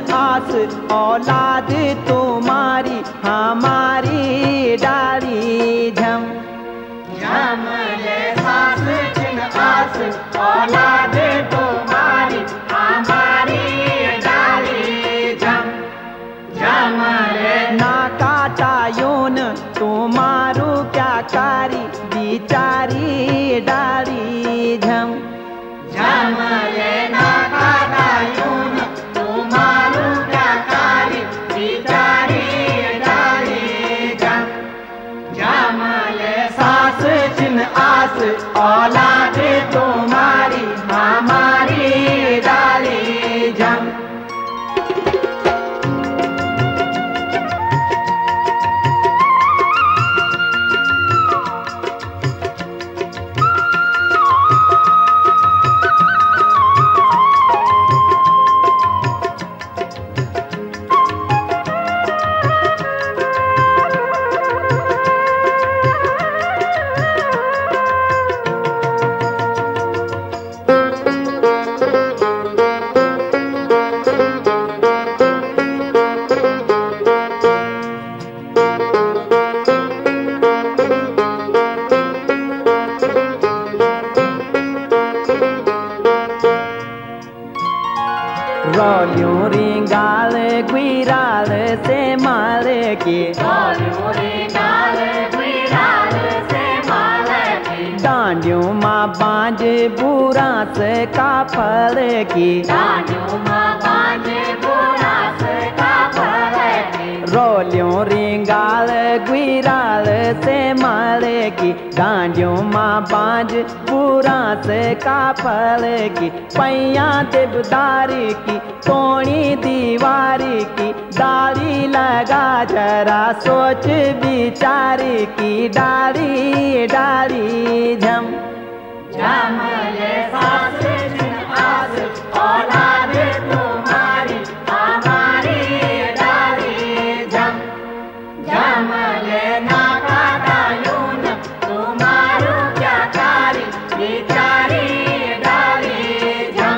आस औलाद तुम्हारी हमारी डाली झम झम ले सास चिन आस औलाद तुम्हारी हमारी डाली झम झम ले ना काटा यून तुम्हारू क्या कारी बिचारी डाली झम झम ले ना काटा यून तुम्हारू क्या कारी बिचारी डाली झम झम ले सास चिन आस औलाद तुम्हारी हमारी डाली झम रोलियों रिंगाल गुराल से माल के डांडियों माँ बांझ बुरा से का फल की रोलियों रिंगाल गुराल से माल की डांडियों माँ बांझ बुरा से का फल की पैया देवदारी की कोणी दीवारी की डाली लगा जरा सोच बिचारी की डाली डाली झम झम ले सास चिन आस औलाद तुम्हारी हमारी डाली झम झम ले ना काटा यून तुम्हारू क्या कारी बिचारी डाली झम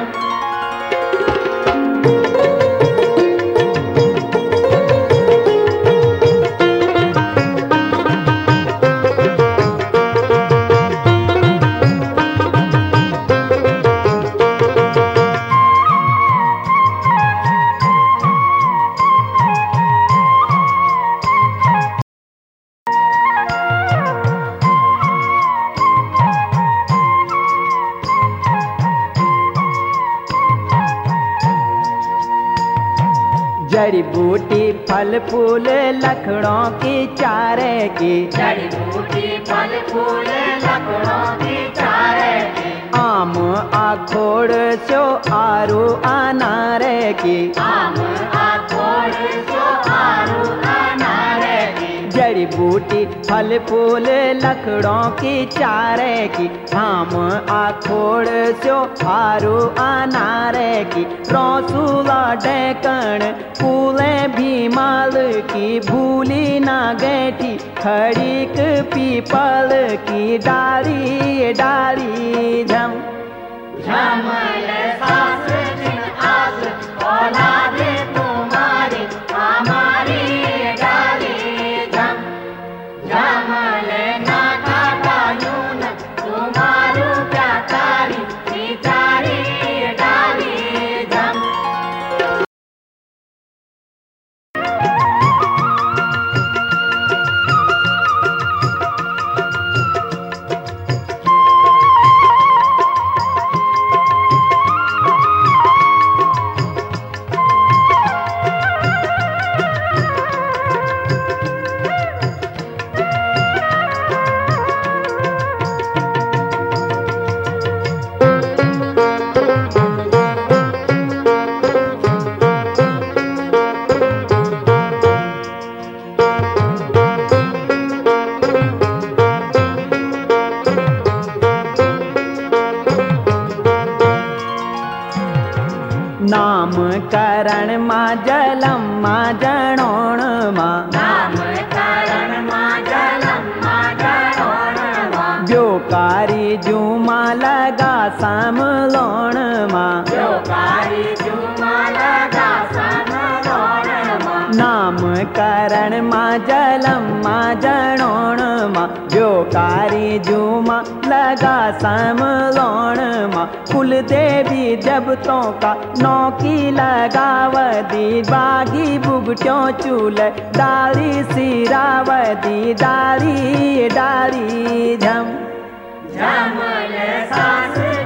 जड़ी बूटी फल फूल लकड़ों की चारे की जड़ी बूटी फल फूल लकड़ों की चारे की आम आखोड़ सो आरू अनारे की आम आखोड़ सो आरू अनारे की जड़ी बूटी फल फूल लकड़ों की चारे की आम आखोड़ सो आरू अनारे की रौसूला डेकण फूले भी माल की भूली ना गैठी खड़ीक पीपल की डाली डाली झम झम ले सास चिन आस औलाद तुम्हारी हमारी डाली झम झम ले ना काटा यून तुम्हारू क्या कारी बिचारी डाली झम नाम करण माँ जलम माँ जणोण माँ नाम करण माँ जलम माँ जणोण माँ ब्योकारी जूमा लगा समलोण माँ ब्योकारी जूमा लगा समलोण डाली झूमा लगा समलोण माँ। कुल देवी देवतों का नौकी लगावदी बागी बुगट्यों चूल डाली सिरावदी डाली डाली झम झमल सास